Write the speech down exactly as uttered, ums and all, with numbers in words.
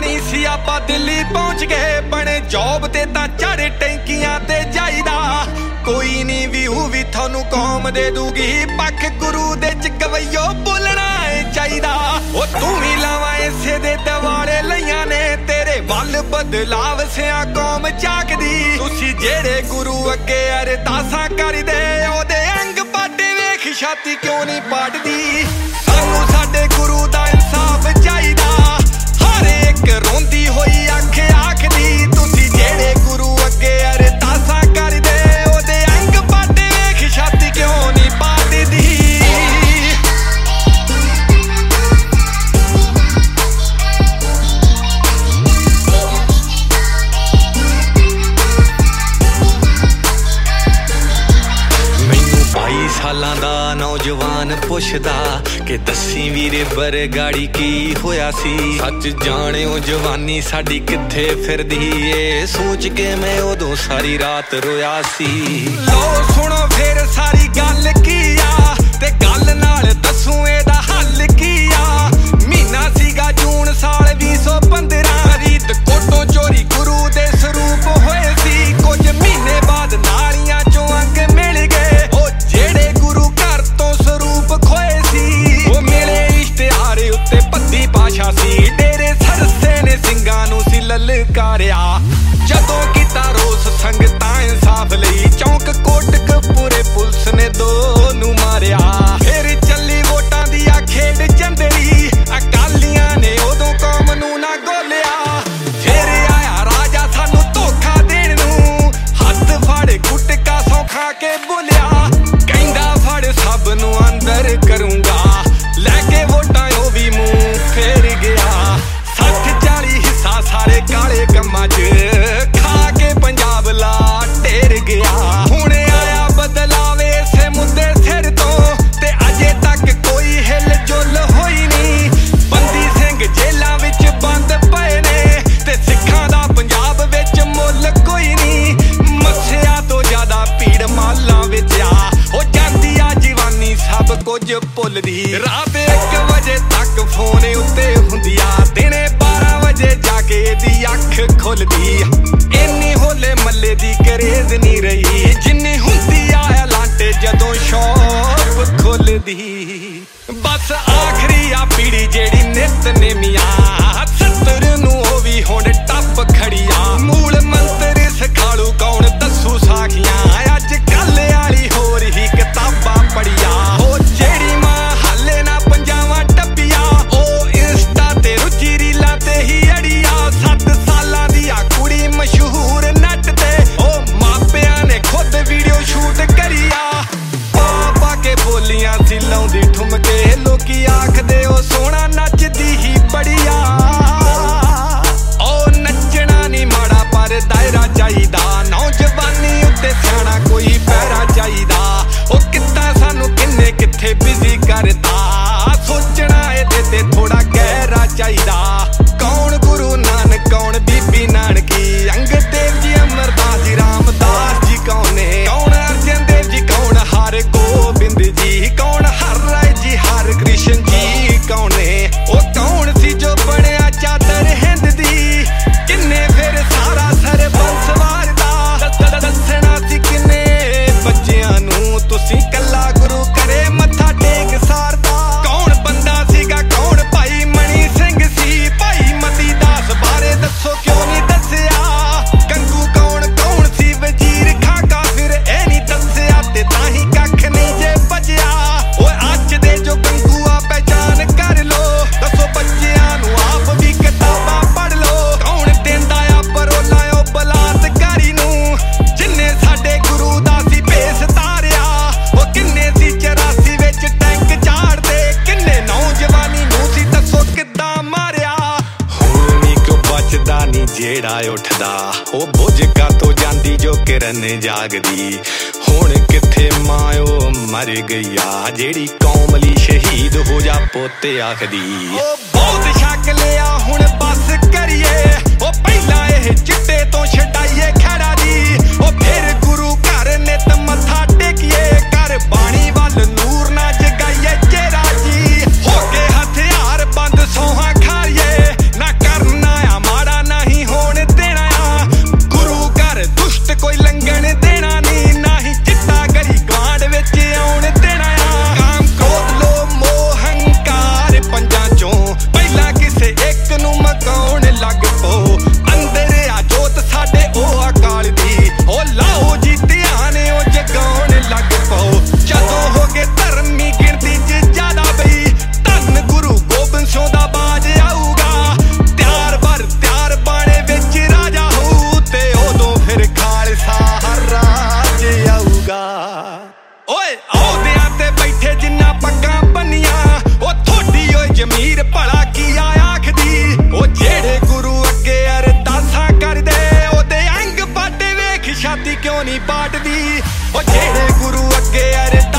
ਨਹੀਂ ਸੀ ਆਪਾਂ ਦਿੱਲੀ ਪਹੁੰਚ ਗਏ ਬਣੇ ਜੌਬ ਤੇ ਤਾਂ ਚਾਰੇ ਟੈਂਕੀਆਂ ਤੇ ਜਾਈਦਾ ਕੋਈ ਨਹੀਂ ਵਿਊ ਵੀ ਤੁਹਾਨੂੰ ਕੌਮ ਦੇ ਦੂਗੀ ਪੱਖ ਗੁਰੂ ਦੇ ਚ ਗਵਈਓ ਬੋਲਣਾ ਏ ਚਾਹੀਦਾ ਉਹ ਤੂੰ ਵੀ ਲਾਵਾਂ ਇਸੇ ਦੇ ਦਿਵਾਲੇ ਲਈਆਂ ਨੇ ਤੇਰੇ ਵੱਲ ਬਦਲਾਵ ਸਿਆ ਕੌਮ ਝਾਕਦੀ ਤੁਸੀਂ ਜਿਹੜੇ ਗੁਰੂ ਅੱਗੇ ਅਰਦਾਸਾਂ ਕਰਦੇ ਉਹਦੇ ਅੰਗ ਪਾਟੇ ਵੇਖ ਛਾਤੀ ਕਿਉਂ ਨਹੀਂ ਪਾਟਦੀ ਸਾਨੂੰ ਸਾਡੇ ਗੁਰੂ ਦਾ ਇਨਸਾਫ ਚਾਹੀਦਾ ਹਰ ਇੱਕ ਰੋਂਦੀ ਹੋਈ ਅੱਖ ਆਖਦੀ ਤੁਸੀਂ ਜਿਹੜੇ ਗੁਰੂ ਅੱਗੇ ਅਰਦਾਸਾਂ ਕਰਦੇ ਉਹਦੇ ਅੰਗ ਪਾਟੇ ਵੇਖ ਛਾਤੀ ਕਿਉਂ ਨਹੀਂ ਪਾਟਦੀ ਸਾਲਾਂ ਦਾ ਨੌਜਵਾਨ ਪੁੱਛਦਾ ਕਿ ਦੱਸੀ ਵੀਰੇ ਬਰਗਾੜੀ ਕੀ ਹੋਇਆ ਸੀ ਸੱਚ ਜਾਣਿਓ ਜਵਾਨੀ ਸਾਡੀ ਕਿੱਥੇ ਫਿਰਦੀ ਏ ਸੋਚ ਕੇ ਮੈਂ ਉਦੋਂ ਸਾਰੀ ਰਾਤ ਰੋਇਆ ਸੀ ਲਓ ਸੁਣੋ ਫੇਰ ਸਾਰੀ ਗੱਲ ਕੀ ਆ ਤੇ ਗੱਲ ਨਾਲ ਦੱਸੂ ਇਹਦਾ ਹੱਲ ਕੀ ਆ ਮਹੀਨਾ ਸੀਗਾ ਜੂਨ ਸਾਲ ਵੀਹ ਸੌ ਪੰਦਰਾਂ ਰੀਤ ਕੋਟੋਂ ਚੋਰੀ ਗੁਰੂ ਦੇ ਸਰੂਪ ਹੋਏ ਸੀ ਕੁਝ ਮਹੀਨੇ ਬਾਅਦ ਨਾਲੀਆਂ ਚੋਂ ਅੰਗ ਮਿਲ ਗਏ ਉਹ ਜਿਹੜੇ ਗੁਰੂ ਘਰ ਤੋਂ ਸਰੂਪ ਖੋਏ ਸੀ ਉਹ ਮਿਲੇ ਇਸ਼ਤਿਹਾਰ ਉੱਤੇ ਪੱਦੀ ਪਾਸ਼ਾ ਸੀ ਡੇਰੇ ਸਰਸੇ ਨੇ ਸਿੰਘਾਂ ਨੂੰ ਸੀ ਲਲਕਾਰਿਆ ਜਦੋਂ ਕੀਤਾ ਰੋਸ ਸੰਗਤਾਂ ਇਨਸਾਫ ਲਈ ਚੌਂਕ ਕੋਟਕਪੂਰੇ ਪੁਲਿਸ ਨੇ ਦੋ ਨੂੰ ਮਾਰਿਆ ਫਿਰ ਚੱਲੀ ਵੋਟਾਂ ਦੀ ਆ ਖੇਡ ਚੰਦਰੀ ਅਕਾਲੀਆਂ ਨੇ ਉਦੋਂ ਕੌਮ ਨੂੰ ਨਾ ਗੋਲਿਆ ਫਿਰ ਆਇਆ ਰਾਜਾ ਸਾਨੂੰ ਧੋਖਾ ਦੇਣ ਨੂੰ ਹੱਥ ਫੜ ਗੁਟਕਾ ਸੌ ਖਾ ਕੇ ਬੋਲਿਆ ਕਹਿੰਦਾ ਫੜ ਸਭ ਨੂੰ ਅੰਦਰ ਕਰੂੰਗਾ ਲੈ ਕੇ ਵੋਟਾਂ ਉਹ ਵੀ ਮੂੰਹ ਫੇਰ ਗਿਆ ਸੱਠ ਚਾਲੀ ਹਿੱਸਾ ਸਾਰੇ ਕਾਲੇ ਕੰਮਾਂ 'ਚ ਖਾ ਕੇ ਪੰਜਾਬ ਲਾ ਢੇਰ ਗਿਆ ਹੁਣ ਆਇਆ ਬਦਲਾਵੇ ਇਸੇ ਮੁੱਦੇ ਸਿਰ ਤੋਂ ਤੇ ਅਜੇ ਤੱਕ ਕੋਈ ਹਿੱਲ ਜੁਲ ਹੋਈ ਨਹੀਂ ਬੰਦੀ ਸਿੰਘ ਜੇਲਾਂ ਵਿੱਚ ਬੰਦ ਪਏ ਨੇ ਤੇ ਸਿੱਖਾਂ ਦਾ ਪੰਜਾਬ ਵਿੱਚ ਮੁੱਲ ਕੋਈ ਨਹੀਂ ਮੱਸਿਆ ਤੋਂ ਜ਼ਿਆਦਾ ਭੀੜ ਮਾਲਾਂ ਵਿੱਚ ਆ ਹੋ ਜਾਂਦੀ ਆ ਜਵਾਨੀ ਸਭ ਕੁਝ ਭੁੱਲਦੀ ਰਾਤ ਇੱਕ ਵਜੇ ਤੱਕ ਫੋਨ ਉੱਤੇ ਹੁੰਦੀ ਆ ਦਿਨੇ ਬਾਰਾਂ ਵਜੇ ਜਾ ਕੇ ਇਹਦੀ ਅੱਖ ਖੁੱਲਦੀ ਇੰਨੀ ਹੋਲੇ ਮੱਲੇ ਦੀ ਕਰੇਜ਼ ਨਹੀਂ ਰਹੀ ਜਿੰਨੀ ਹੁੰਦੀ ਆ ਲਾਂਟੇ ਜਦੋਂ ਸ਼ੌਪ ਖੁੱਲਦੀ ਬਸ ਆਖਰੀ ਆ ਪੀੜੀ ਜਿਹੜੀ ਨਿਤ ਨੇਮੀਆਂ ਸੱਤਰ ਨੂੰ ਉਹ ਵੀ ਹੁਣ ਟੱਪ ਖੜੀਆਂ ਮੂਲ ਮੰਤਰ ਸਿਖਾਲੂ ਕੌਣ ਦੱਸੂ ਸਾਖੀਆਂ ਅੱਜ ਕੱਲ ਵਾਲੀ ਹੋਰ ਹੀ ਕਿਤਾਬਾਂ ਪੜੀਆਂ ਉਹ ਜਿਹੜੀ ਮਾਂ ਹਾਲੇ ਨਾ ਪੰਜਾਵਾਂ ਟੱਪੀਆਂ ਉਹ ਇੰਸਟਾ ਤੇ ਰੁਚੀ ਰੀਲਾਂ ਤੇ ਹੀ ਅੜੀਆਂ ਸੱਤ ਸਾਲਾਂ ਦੀ ਆ ਕੁੜੀ ਮਸ਼ਹੂਰ ਨੱਟ ਤੇ ਉਹ ਮਾਪਿਆਂ ਨੇ ਖੁਦ ਵੀਡੀਓ ਸ਼ੂਟ ਕਰੀਆ ਪਾ ਪਾ ਕੇ ਬੋਲੀਆਂ ਸੀ ਲਾਉਂਦੀ ਠੁਮਕੇ ਲੋਕੀ ਆਖਦੇ ਉਹ ਸੋਹਣਾ ਨੱਚਦੀ ਹੀ ਬੜੀਆ ਉਹ ਨੱਚਣਾ ਨਹੀਂ ਮਾੜਾ ਪਰ ਦਾਇਰਾ ਚਾਹੀਦਾ ਨੌਜਵਾਨੀ ਉੱਤੇ ਸਿਆਣਾ ਕੋਈ ਪਹਿਰਾ ਚਾਹੀਦਾ ਉਹ ਕਿੱਤਾ ਸਾਨੂੰ ਕਿੰਨੇ ਕਿੱਥੇ ਬਿਜ਼ੀ ਕਰਦਾ ਸੋਚਣਾ ਇਹਦੇ ਤੇ ਥੋੜਾ ਗਹਿਰਾ ਚਾਹੀਦਾ ਕੌਣ ਗੁਰੂ ਨਾਨਕ ਕੌਣ ਬੀਬੀ ਨਾਨਕੀ ਅੰਗਦ ਦੇਵ ਜੀ ਅਮਰਦਾਸ ਜੀ ਰਾਮਦਾਸ ਜੀ ਕੌਣ ਨੇ ਕੌਣ ਅਰਜਨ ਦੇਵ ਜੀ ਕੌਣ ਹਰ ਗੋਬਿੰਦ ਜੀ ਕੌਣ ਹਰ ਰਾਏ ਜੀ ਹਰ ਕ੍ਰਿਸ਼ਨ ਜੀ ਕੌਣ ਨੇ ਉਹ ਕੌਣ ਸੀ ਜੋ ਬਣਿਆ ਚਾਦਰ ਹਿੰਦ ਦੀ ਕਿੰਨੇ ਫਿਰ ਸਾਰਾ ਸਰਬੰਸ ਵਾਰਦਾ ਦੱਸਣਾ ਸੀ ਕਿੰਨੇ ਬੱਚਿਆਂ ਨੂੰ ਤੁਸੀਂ ਕੱਲਾ ਗੁਰੂ ਕਰੇ ਮੱਥਾ ਟੇਕ ਸਾਰਦਾ ਕੌਣ ਬੰਦਾ ਸੀਗਾ ਕੌਣ ਭਾਈ ਮਣੀ ਸਿੰਘ ਸੀ ਭਾਈ ਮਤੀ ਦਾਸ ਬਾਰੇ ਦੱਸੋ ਕਿਉਂ ਨਹੀਂ ਦੱਸਿਆ ਗੰਗੂ ਕੌਣ ਕੌਣ ਸੀ ਵਜ਼ੀਰ ਖਾਕਾ ਫਿਰ ਇਹ ਨਹੀਂ ਦੱਸਿਆ ਤੇ ਤਾਂ ਹੀ ਕੱਖ ਨਹੀਂ ਜੇ ਬਚਿਆ ਓਏ ਅੱਜ ਦੇ ਜੋ ਗੰਗੂ ਆ ਪਹਿਚਾਨ ਕਰ ਲੋ ਦੱਸੋ ਬੱਚਿਆਂ ਨੂੰ ਆਪ ਵੀ ਕਿਤਾਬਾਂ ਪੜ੍ਹ ਲੋ ਕੌਣ ਦਿੰਦਾ ਆ ਪਰੋਲਾ ਉਹ ਬਲਾਤਕਾਰੀ ਨੂੰ ਜਿੰਨੇ ਸਾਡੇ ਗੁਰੂ ਦਾ ਸੀ ਭੇਸ ਤਾਰਿਆ ਉਹ ਕਿੰਨੇ ਸੀ ਚੁਰਾਸੀ ਵਿੱਚ ਟੈਂਕ ਝਾੜਦੇ ਕਿੰਨੇ ਨੌਜਵਾਨੀ ਨੂੰ ਸੀ ਦੱਸੋ ਕਿੱਦਾਂ ਮਾਰਿਆ ਹੁਣ ਵੀ ਕਿਉਂ ਬਚਦਾ ਨਹੀਂ ਜਿਹੜਾ ਉੱਠਦਾ ਉਹ ਬੁੱਝ ਕਾ ਤੋਂ ਜਾਂਦੀ ਜੋ ਕਿਰਨ ਜਾਗਦੀ ਹੁਣ ਕਿੱਥੇ ਮਾਇਓ ਮਰ ਗਈਆ ਜਿਹੜੀ ਕੌਮ ਲਈ ਸ਼ਹੀਦ ਹੋ ਜਾ ਪੁੱਤ ਆਖਦੀ ਉਹ ਬਹੁਤ ਛੱਕ ਲਿਆ ਹੁਣ ਬਸ ਕਰੀਏ ਉਹ ਪਹਿਲਾਂ ਇਹ ਚਿੱਟੇ ਤੋਂ ਛਡਾਈਏ ਖੈੜਾ ਦੀ ਉਹ ਫਿਰ ਗੁਰੂ ਘਰ ਨਿਤ ਮੱਥਾ ਟੇਕੀਏ ਕਰ ਬਾਣੀ ਵੱਲ ਨੂਰ ਨਾ ਜਗਾਈਏ ਚਿਹਰਾ ਜੀ ਹੋ ਕੇ ਹਥਿਆਰ ਬੰਦ ਸੋਹਾਂ ਖਾਈਏ ਨਾ ਕਰਨਾ ਆ ਪਾਠ ਦੀ ਉਹ ਜਿਹੜੇ ਗੁਰੂ ਅੱਗੇ ਅਰਦਾਸ